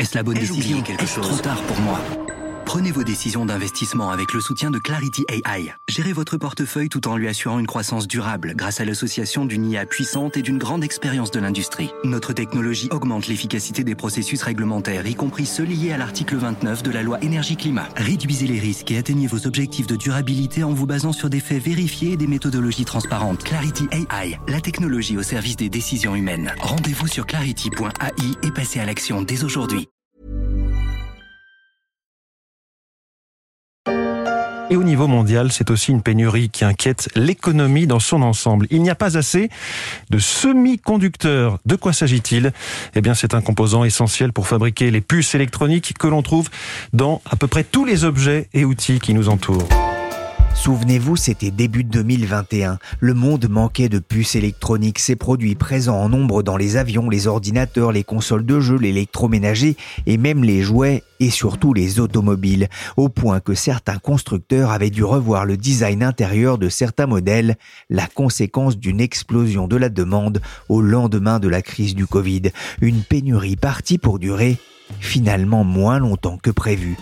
Est-ce la bonne décision? Est-ce trop tard pour moi? Prenez vos décisions d'investissement avec le soutien de Clarity AI. Gérez votre portefeuille tout en lui assurant une croissance durable grâce à l'association d'une IA puissante et d'une grande expérience de l'industrie. Notre technologie augmente l'efficacité des processus réglementaires, y compris ceux liés à l'article 29 de la loi Énergie-Climat. Réduisez les risques et atteignez vos objectifs de durabilité en vous basant sur des faits vérifiés et des méthodologies transparentes. Clarity AI, la technologie au service des décisions humaines. Rendez-vous sur clarity.ai et passez à l'action dès aujourd'hui. Et au niveau mondial, c'est aussi une pénurie qui inquiète l'économie dans son ensemble. Il n'y a pas assez de semi-conducteurs. De quoi s'agit-il? Eh bien, c'est un composant essentiel pour fabriquer les puces électroniques que l'on trouve dans à peu près tous les objets et outils qui nous entourent. Souvenez-vous, c'était début 2021. Le monde manquait de puces électroniques. Ces produits présents en nombre dans les avions, les ordinateurs, les consoles de jeux, l'électroménager et même les jouets et surtout les automobiles. Au point que certains constructeurs avaient dû revoir le design intérieur de certains modèles, la conséquence d'une explosion de la demande au lendemain de la crise du Covid. Une pénurie partie pour durer, finalement moins longtemps que prévu.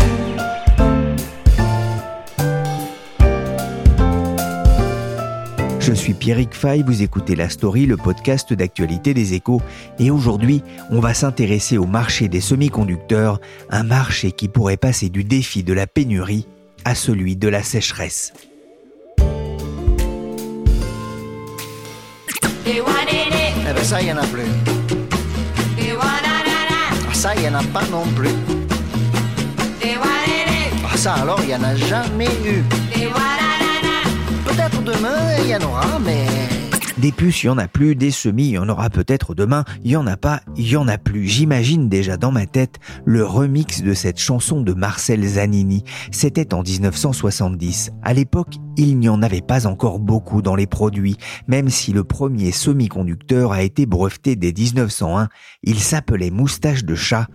Je suis Pierrick Fay, vous écoutez La Story, le podcast d'actualité des Échos. Et aujourd'hui, on va s'intéresser au marché des semi-conducteurs, un marché qui pourrait passer du défi de la pénurie à celui de la sécheresse. Eh ben ça, il n'y en a plus. Ça, il n'y en a pas non plus. Ça, alors, il n'y en a jamais eu. Peut-être demain, il y en aura, mais... Des puces, il y en a plus, des semis, il y en aura peut-être demain, il y en a pas, il y en a plus. J'imagine déjà dans ma tête le remix de cette chanson de Marcel Zanini. C'était en 1970. À l'époque, il n'y en avait pas encore beaucoup dans les produits. Même si le premier semi-conducteur a été breveté dès 1901, il s'appelait moustache de chat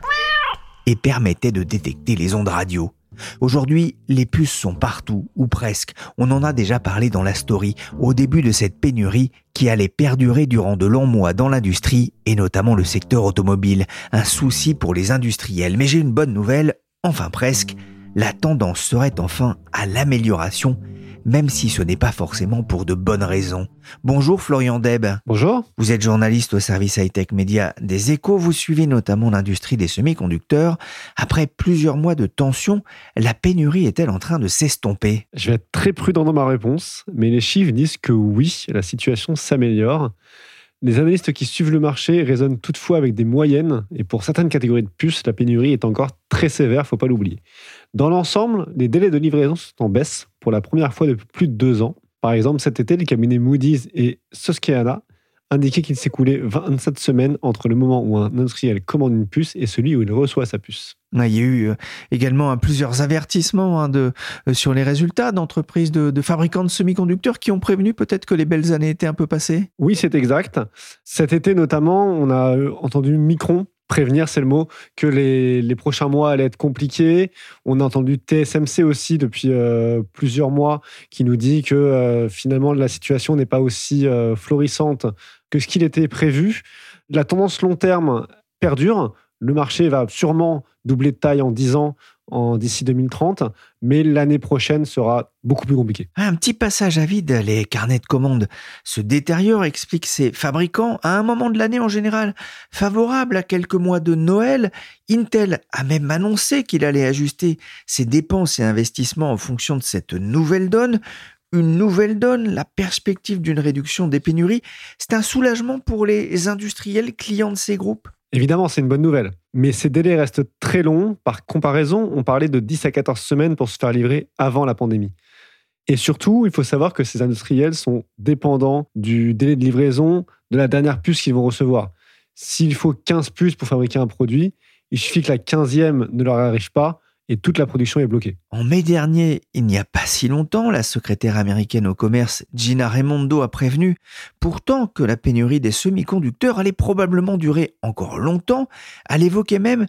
et permettait de détecter les ondes radio. Aujourd'hui, les puces sont partout, ou presque. On en a déjà parlé dans la story, au début de cette pénurie qui allait perdurer durant de longs mois dans l'industrie, et notamment le secteur automobile. Un souci pour les industriels. Mais j'ai une bonne nouvelle, enfin presque, la tendance serait enfin à l'amélioration, même si ce n'est pas forcément pour de bonnes raisons. Bonjour Florian Deb. Bonjour. Vous êtes journaliste au service high-tech média des Échos. Vous suivez notamment l'industrie des semi-conducteurs. Après plusieurs mois de tension, la pénurie est-elle en train de s'estomper? Je vais être très prudent dans ma réponse, mais les chiffres disent que oui, la situation s'améliore. Les analystes qui suivent le marché raisonnent toutefois avec des moyennes, et pour certaines catégories de puces, la pénurie est encore très sévère, faut pas l'oublier. Dans l'ensemble, les délais de livraison sont en baisse pour la première fois depuis plus de 2 ans. Par exemple, cet été, les cabinets Moody's et Susquehanna indiquaient qu'il s'écoulait 27 semaines entre le moment où un industriel commande une puce et celui où il reçoit sa puce. Il y a eu également plusieurs avertissements sur les résultats d'entreprises de fabricants de semi-conducteurs qui ont prévenu peut-être que les belles années étaient un peu passées. Oui, c'est exact. Cet été notamment, on a entendu Micron prévenir, c'est le mot, que les prochains mois allaient être compliqués. On a entendu TSMC aussi depuis plusieurs mois qui nous dit que finalement la situation n'est pas aussi florissante que ce qu'il était prévu. La tendance long terme perdure. Le marché va sûrement doubler de taille en 10 ans d'ici 2030, mais l'année prochaine sera beaucoup plus compliquée. Un petit passage à vide, les carnets de commandes se détériorent, expliquent ces fabricants, à un moment de l'année en général favorable à quelques mois de Noël. Intel a même annoncé qu'il allait ajuster ses dépenses et investissements en fonction de cette nouvelle donne. Une nouvelle donne, la perspective d'une réduction des pénuries, c'est un soulagement pour les industriels clients de ces groupes. Évidemment, c'est une bonne nouvelle. Mais ces délais restent très longs. Par comparaison, on parlait de 10 à 14 semaines pour se faire livrer avant la pandémie. Et surtout, il faut savoir que ces industriels sont dépendants du délai de livraison de la dernière puce qu'ils vont recevoir. S'il faut 15 puces pour fabriquer un produit, il suffit que la 15e ne leur arrive pas et toute la production est bloquée. En mai dernier, il n'y a pas si longtemps, la secrétaire américaine au commerce Gina Raimondo a prévenu pourtant que la pénurie des semi-conducteurs allait probablement durer encore longtemps. Elle évoquait même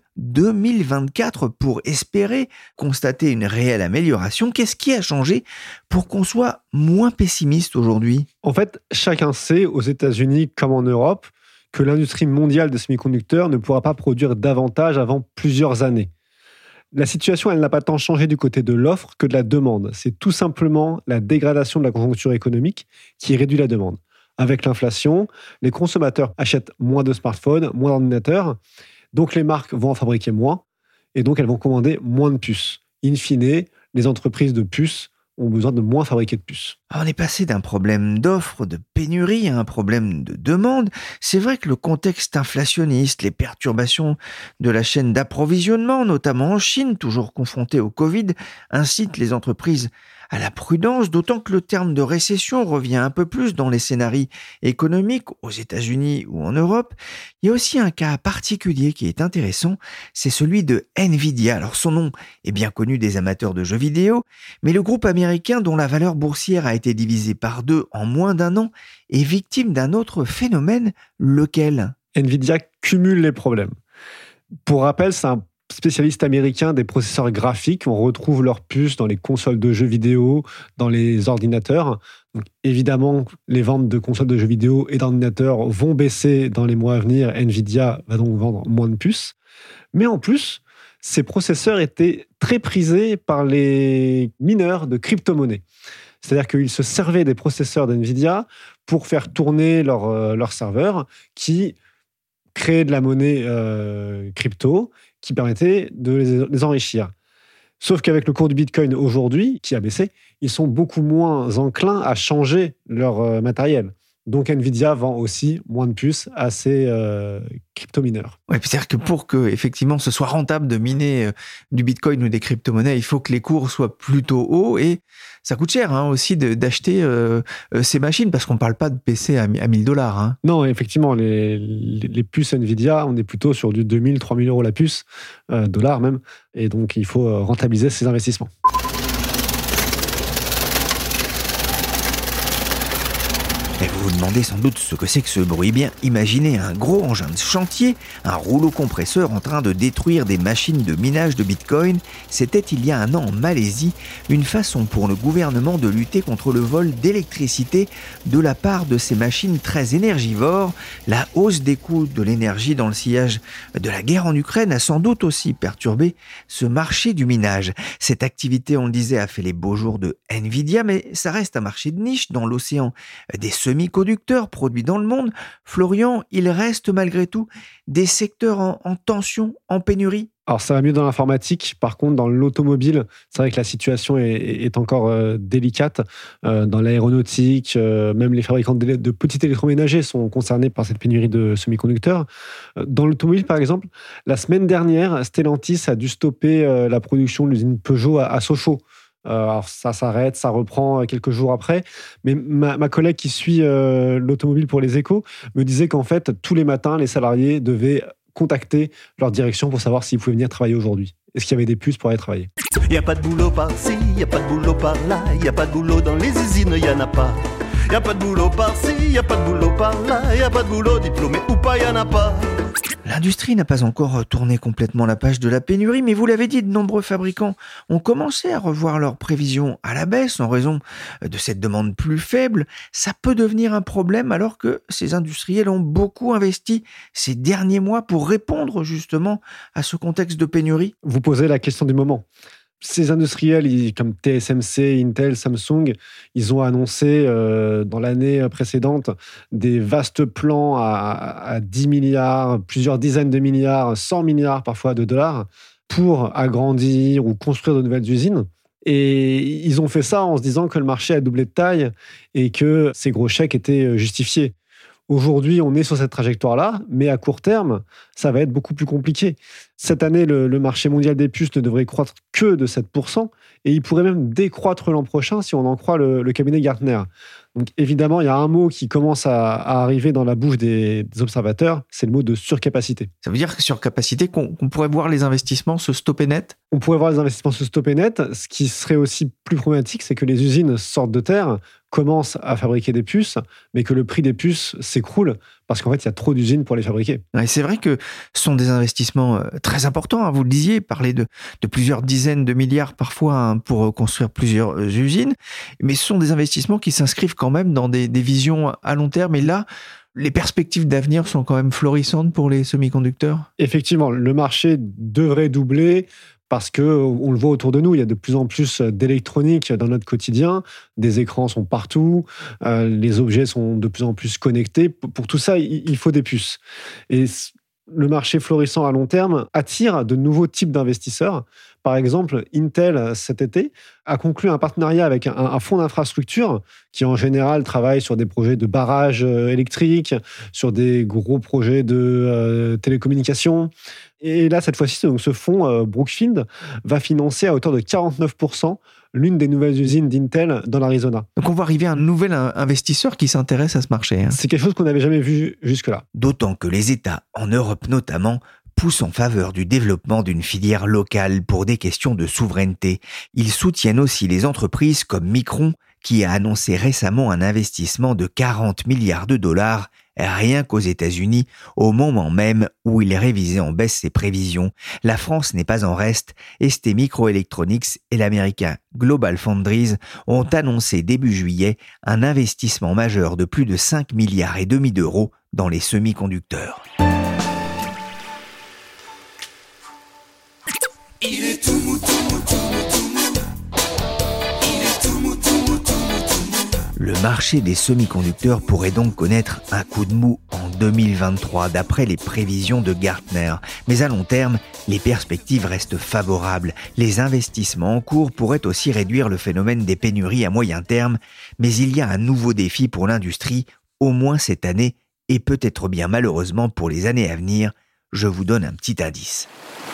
2024 pour espérer constater une réelle amélioration. Qu'est-ce qui a changé pour qu'on soit moins pessimiste aujourd'hui? En fait, chacun sait, aux États-Unis comme en Europe, que l'industrie mondiale de semi-conducteurs ne pourra pas produire davantage avant plusieurs années. La situation, elle n'a pas tant changé du côté de l'offre que de la demande. C'est tout simplement la dégradation de la conjoncture économique qui réduit la demande. Avec l'inflation, les consommateurs achètent moins de smartphones, moins d'ordinateurs, donc les marques vont en fabriquer moins, et donc elles vont commander moins de puces. In fine, les entreprises de puces ont besoin de moins fabriquer de puces. On est passé d'un problème d'offre, de pénurie, à un problème de demande. C'est vrai que le contexte inflationniste, les perturbations de la chaîne d'approvisionnement, notamment en Chine, toujours confrontée au Covid, incitent les entreprises à la prudence, d'autant que le terme de récession revient un peu plus dans les scénarios économiques aux États-Unis ou en Europe. Il y a aussi un cas particulier qui est intéressant, c'est celui de Nvidia. Alors son nom est bien connu des amateurs de jeux vidéo, mais le groupe américain dont la valeur boursière a été divisée par 2 en moins d'1 an est victime d'un autre phénomène, lequel ? Nvidia cumule les problèmes. Pour rappel, c'est un spécialiste américain des processeurs graphiques. On retrouve leurs puces dans les consoles de jeux vidéo, dans les ordinateurs. Donc, évidemment, les ventes de consoles de jeux vidéo et d'ordinateurs vont baisser dans les mois à venir. Nvidia va donc vendre moins de puces. Mais en plus, ces processeurs étaient très prisés par les mineurs de crypto-monnaies. C'est-à-dire qu'ils se servaient des processeurs d'Nvidia pour faire tourner leur serveur qui créait de la monnaie crypto qui permettait de les enrichir. Sauf qu'avec le cours du Bitcoin aujourd'hui, qui a baissé, ils sont beaucoup moins enclins à changer leur matériel. Donc Nvidia vend aussi moins de puces à ces crypto-mineurs. Ouais, c'est-à-dire que pour que effectivement ce soit rentable de miner du Bitcoin ou des crypto-monnaies, il faut que les cours soient plutôt hauts et ça coûte cher aussi d'acheter ces machines parce qu'on ne parle pas de PC à $1,000. Hein. Non, effectivement, les puces Nvidia, on est plutôt sur du 2 000, 3 000 euros la puce, dollars même, et donc il faut rentabiliser ces investissements. Et vous vous demandez sans doute ce que c'est que ce bruit. Eh bien, imaginez un gros engin de chantier, un rouleau compresseur en train de détruire des machines de minage de Bitcoin. C'était il y a 1 an en Malaisie, une façon pour le gouvernement de lutter contre le vol d'électricité de la part de ces machines très énergivores. La hausse des coûts de l'énergie dans le sillage de la guerre en Ukraine a sans doute aussi perturbé ce marché du minage. Cette activité, on le disait, a fait les beaux jours de Nvidia, mais ça reste un marché de niche dans l'océan des semi-conducteurs produits dans le monde. Florian, il reste malgré tout des secteurs en tension, en pénurie. Alors ça va mieux dans l'informatique, par contre dans l'automobile, c'est vrai que la situation est encore délicate. Dans l'aéronautique, même les fabricants de petits électroménagers sont concernés par cette pénurie de semi-conducteurs. Dans l'automobile par exemple, la semaine dernière, Stellantis a dû stopper la production de l'usine Peugeot à Sochaux. Alors ça s'arrête, ça reprend quelques jours après. Mais ma collègue qui suit l'automobile pour les Échos me disait qu'en fait, tous les matins, les salariés devaient contacter leur direction pour savoir s'ils pouvaient venir travailler aujourd'hui. Est-ce qu'il y avait des puces pour aller travailler ? Il n'y a pas de boulot par-ci, il n'y a pas de boulot par-là, il n'y a pas de boulot dans les usines, il n'y en a pas. Il n'y a pas de boulot par-ci, il n'y a pas de boulot par-là, il n'y a pas de boulot diplômé ou pas, il n'y en a pas. L'industrie n'a pas encore tourné complètement la page de la pénurie, mais vous l'avez dit, de nombreux fabricants ont commencé à revoir leurs prévisions à la baisse en raison de cette demande plus faible. Ça peut devenir un problème alors que ces industriels ont beaucoup investi ces derniers mois pour répondre justement à ce contexte de pénurie. Vous posez la question du moment. Ces industriels comme TSMC, Intel, Samsung, ils ont annoncé dans l'année précédente des vastes plans à 10 milliards, plusieurs dizaines de milliards, 100 milliards parfois de dollars pour agrandir ou construire de nouvelles usines. Et ils ont fait ça en se disant que le marché a doublé de taille et que ces gros chèques étaient justifiés. Aujourd'hui, on est sur cette trajectoire-là, mais à court terme, ça va être beaucoup plus compliqué. Cette année, le marché mondial des puces ne devrait croître que de 7%, et il pourrait même décroître l'an prochain si on en croit le cabinet Gartner. Donc évidemment, il y a un mot qui commence à arriver dans la bouche des observateurs, c'est le mot de surcapacité. Ça veut dire que surcapacité, qu'on pourrait voir les investissements se stopper net ? On pourrait voir les investissements se stopper net. Ce qui serait aussi plus problématique, c'est que les usines sortent de terre, commencent à fabriquer des puces, mais que le prix des puces s'écroule parce qu'en fait, il y a trop d'usines pour les fabriquer. Ouais, c'est vrai que ce sont des investissements très importants. Vous le disiez, parler de plusieurs dizaines de milliards parfois pour construire plusieurs usines, mais ce sont des investissements qui s'inscrivent quand même dans des visions à long terme. Et là, Les perspectives d'avenir sont quand même florissantes pour les semi-conducteurs? Effectivement, le marché devrait doubler parce que on le voit autour de nous, il y a de plus en plus d'électronique dans notre quotidien. Des écrans sont partout, les objets sont de plus en plus connectés. Pour tout ça, il faut des puces. Et le marché florissant à long terme attire de nouveaux types d'investisseurs. Par exemple, Intel, cet été, a conclu un partenariat avec un fonds d'infrastructure qui, en général, travaille sur des projets de barrages électriques, sur des gros projets de télécommunications. Et là, cette fois-ci, donc, ce fonds, Brookfield, va financer à hauteur de 49% l'une des nouvelles usines d'Intel dans l'Arizona. Donc on voit arriver un nouvel investisseur qui s'intéresse à ce marché. C'est quelque chose qu'on n'avait jamais vu jusque-là. D'autant que les États, en Europe notamment, poussent en faveur du développement d'une filière locale pour des questions de souveraineté. Ils soutiennent aussi les entreprises comme Micron, qui a annoncé récemment un investissement de 40 milliards de dollars rien qu'aux États-Unis, au moment même où il révisait en baisse ses prévisions. La France n'est pas en reste. ST Microelectronics et l'américain Global Foundries ont annoncé début juillet un investissement majeur de plus de 5 milliards et demi d'euros dans les semi-conducteurs. Il est tout mou, tout mou, tout mou, tout mou. Il est tout mou, tout mou, tout mou, tout mou. Le marché des semi-conducteurs pourrait donc connaître un coup de mou en 2023, d'après les prévisions de Gartner. Mais à long terme, les perspectives restent favorables. Les investissements en cours pourraient aussi réduire le phénomène des pénuries à moyen terme. Mais il y a un nouveau défi pour l'industrie, au moins cette année, et peut-être bien malheureusement pour les années à venir. Je vous donne un petit indice.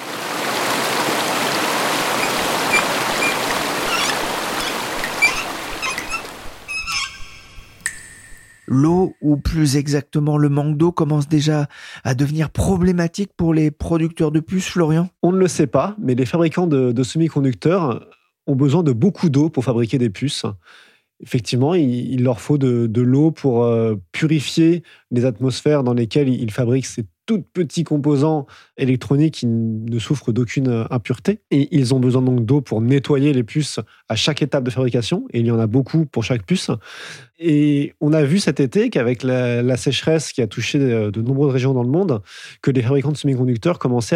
L'eau, ou plus exactement le manque d'eau, commence déjà à devenir problématique pour les producteurs de puces, Florian? On ne le sait pas, mais les fabricants de semi-conducteurs ont besoin de beaucoup d'eau pour fabriquer des puces. Effectivement, il leur faut de l'eau pour purifier les atmosphères dans lesquelles ils fabriquent ces tout petits composants électroniques qui ne souffrent d'aucune impureté. Et ils ont besoin donc d'eau pour nettoyer les puces à chaque étape de fabrication. Et il y en a beaucoup pour chaque puce. Et on a vu cet été qu'avec la sécheresse qui a touché de nombreuses régions dans le monde, que les fabricants de semi-conducteurs commençaient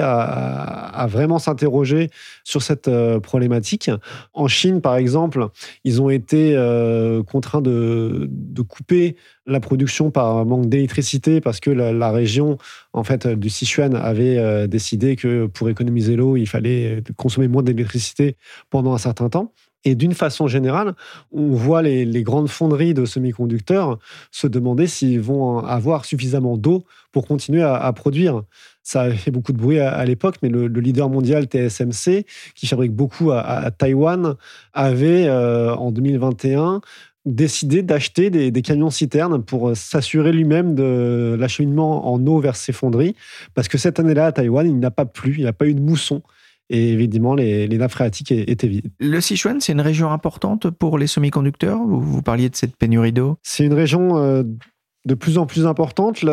à vraiment s'interroger sur cette problématique. En Chine, par exemple, ils ont été contraints de couper la production par manque d'électricité parce que la région en fait, du Sichuan avait décidé que pour économiser l'eau, il fallait consommer moins d'électricité pendant un certain temps. Et d'une façon générale, on voit les grandes fonderies de semi-conducteurs se demander s'ils vont avoir suffisamment d'eau pour continuer à produire. Ça a fait beaucoup de bruit à l'époque, mais le leader mondial TSMC, qui fabrique beaucoup à Taïwan, avait en 2021 décidé d'acheter des camions-citernes pour s'assurer lui-même de l'acheminement en eau vers ses fonderies. Parce que cette année-là, à Taïwan, il n'a pas plu, il n'y a pas eu de mousson. Et évidemment, les nappes phréatiques étaient vides. Le Sichuan, c'est une région importante pour les semi-conducteurs? Vous parliez de cette pénurie d'eau. C'est une région de plus en plus importante.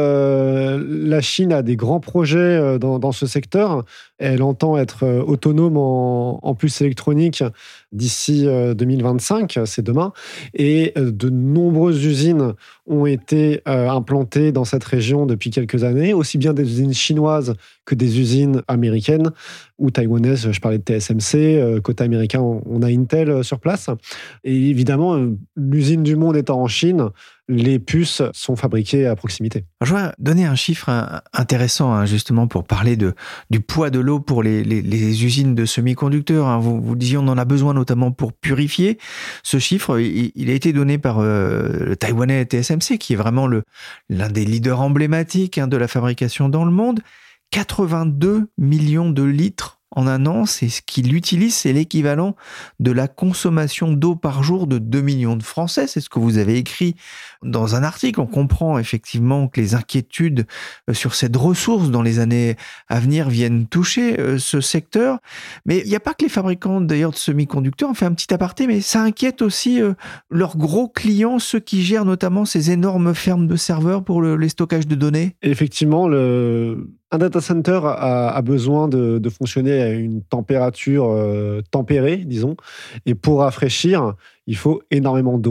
La Chine a des grands projets dans ce secteur. Elle entend être autonome en puces électroniques d'ici 2025, c'est demain. Et de nombreuses usines ont été implantées dans cette région depuis quelques années, aussi bien des usines chinoises que des usines américaines ou taïwanaises. Je parlais de TSMC, côté américain, on a Intel sur place. Et évidemment, l'usine du monde étant en Chine, les puces sont fabriquées à proximité. Je vais donner un chiffre intéressant justement pour parler du poids de l'eau pour les usines de semi-conducteurs. Vous disiez on en a besoin notamment pour purifier. Ce chiffre, il a été donné par le Taïwanais TSMC, qui est vraiment l'un des leaders emblématiques de la fabrication dans le monde. 82 millions de litres en un an, c'est ce qu'il utilise, c'est l'équivalent de la consommation d'eau par jour de 2 millions de Français. C'est ce que vous avez écrit dans un article. On comprend effectivement que les inquiétudes sur cette ressource dans les années à venir viennent toucher ce secteur. Mais il n'y a pas que les fabricants d'ailleurs de semi-conducteurs, on fait un petit aparté, mais ça inquiète aussi leurs gros clients, ceux qui gèrent notamment ces énormes fermes de serveurs pour les stockages de données. Effectivement, un data center a besoin de fonctionner à une température tempérée, disons. Et pour rafraîchir, il faut énormément d'eau.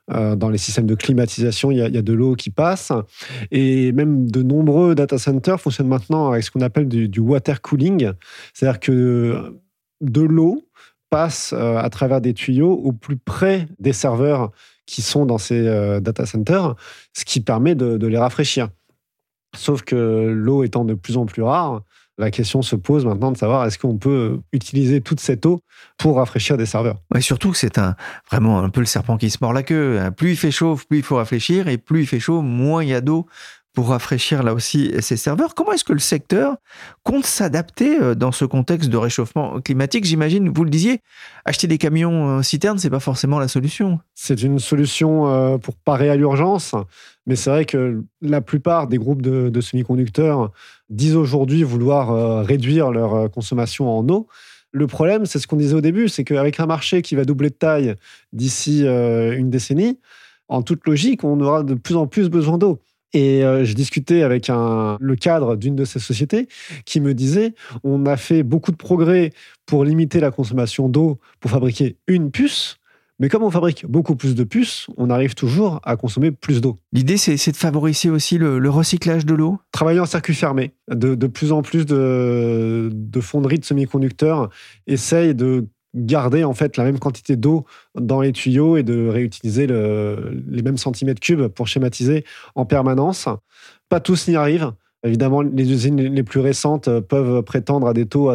Dans les systèmes de climatisation, il y a de l'eau qui passe. Et même de nombreux data centers fonctionnent maintenant avec ce qu'on appelle du water cooling. C'est-à-dire que de l'eau passe à travers des tuyaux au plus près des serveurs qui sont dans ces data centers, ce qui permet de les rafraîchir. Sauf que l'eau étant de plus en plus rare, la question se pose maintenant de savoir est-ce qu'on peut utiliser toute cette eau pour rafraîchir des serveurs. Ouais, surtout que c'est vraiment un peu le serpent qui se mord la queue. Plus il fait chaud, plus il faut rafraîchir, et plus il fait chaud, moins il y a d'eau pour rafraîchir là aussi ces serveurs. Comment est-ce que le secteur compte s'adapter dans ce contexte de réchauffement climatique ? J'imagine, vous le disiez, acheter des camions citernes, c'est pas forcément la solution. C'est une solution pour parer à l'urgence, mais c'est vrai que la plupart des groupes de semi-conducteurs disent aujourd'hui vouloir réduire leur consommation en eau. Le problème, c'est ce qu'on disait au début, c'est qu'avec un marché qui va doubler de taille d'ici une décennie, en toute logique, on aura de plus en plus besoin d'eau. Et je discutais avec le cadre d'une de ces sociétés qui me disait on a fait beaucoup de progrès pour limiter la consommation d'eau pour fabriquer une puce, mais comme on fabrique beaucoup plus de puces, on arrive toujours à consommer plus d'eau. L'idée, c'est de favoriser aussi le recyclage de l'eau ? Travailler en circuit fermé. De plus en plus de fonderies de semi-conducteurs essayent de garder en fait la même quantité d'eau dans les tuyaux et de réutiliser les mêmes centimètres cubes pour schématiser en permanence. Pas tous n'y arrivent. Évidemment, les usines les plus récentes peuvent prétendre à des taux à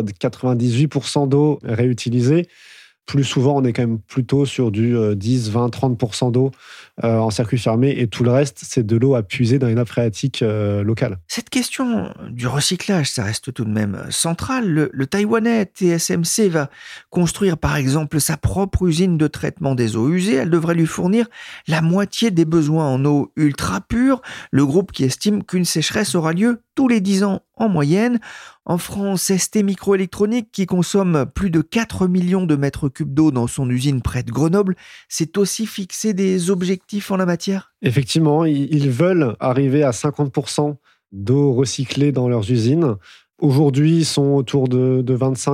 98% d'eau réutilisée. Plus souvent, on est quand même plutôt sur du 10, 20, 30% d'eau en circuit fermé et tout le reste, c'est de l'eau à puiser dans les nappes phréatiques locales. Cette question du recyclage, ça reste tout de même central. Le Taïwanais TSMC va construire par exemple sa propre usine de traitement des eaux usées. Elle devrait lui fournir la moitié des besoins en eau ultra pure. Le groupe qui estime qu'une sécheresse aura lieu tous les 10 ans en moyenne. En France, ST Microélectronique, qui consomme plus de 4 millions de mètres cubes d'eau dans son usine près de Grenoble, s'est aussi fixé des objectifs en la matière. Effectivement, ils veulent arriver à 50% d'eau recyclée dans leurs usines. Aujourd'hui, ils sont autour de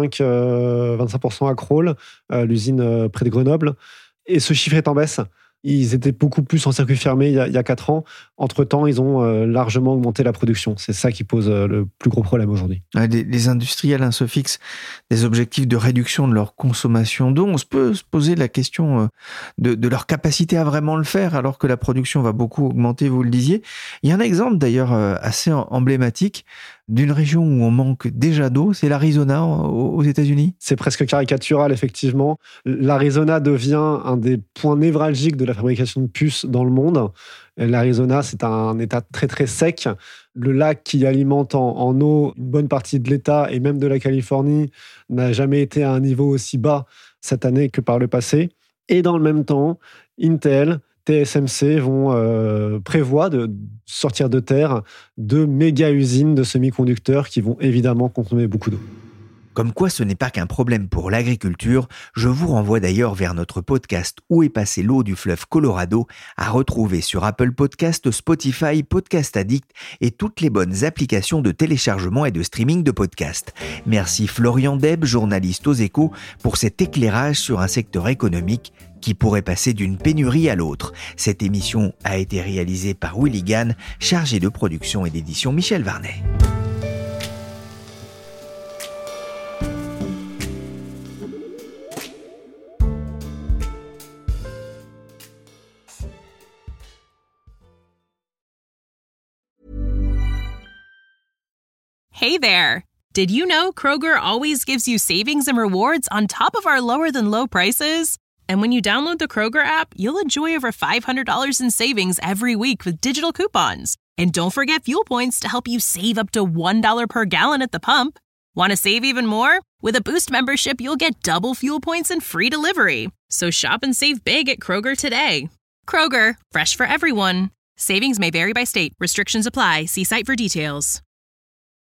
25% à Crolles, l'usine près de Grenoble. Et ce chiffre est en baisse. Ils étaient beaucoup plus en circuit fermé il y a 4 ans. Entre-temps, ils ont largement augmenté la production. C'est ça qui pose le plus gros problème aujourd'hui. Les industriels se fixent des objectifs de réduction de leur consommation d'eau. On peut se poser la question de leur capacité à vraiment le faire alors que la production va beaucoup augmenter, vous le disiez. Il y a un exemple d'ailleurs assez emblématique d'une région où on manque déjà d'eau, c'est l'Arizona aux États-Unis. C'est presque caricatural, effectivement. L'Arizona devient un des points névralgiques de la fabrication de puces dans le monde. L'Arizona, c'est un état très très sec. Le lac qui alimente en eau une bonne partie de l'État et même de la Californie n'a jamais été à un niveau aussi bas cette année que par le passé. Et dans le même temps, Intel, TSMC prévoient de sortir de terre 2 méga-usines de semi-conducteurs qui vont évidemment consommer beaucoup d'eau. Comme quoi ce n'est pas qu'un problème pour l'agriculture, je vous renvoie d'ailleurs vers notre podcast « Où est passée l'eau du fleuve Colorado » à retrouver sur Apple Podcast, Spotify, Podcast Addict et toutes les bonnes applications de téléchargement et de streaming de podcasts. Merci Florian Deb, journaliste aux Échos, pour cet éclairage sur un secteur économique qui pourrait passer d'une pénurie à l'autre. Cette émission a été réalisée par Willy Gann, chargé de production et d'édition Michel Varnet. Hey there! Did you know Kroger always gives you savings and rewards on top of our lower-than-low prices? And when you download the Kroger app, you'll enjoy over $500 in savings every week with digital coupons. And don't forget fuel points to help you save up to $1 per gallon at the pump. Want to save even more? With a Boost membership, you'll get double fuel points and free delivery. So shop and save big at Kroger today. Kroger, fresh for everyone. Savings may vary by state. Restrictions apply. See site for details.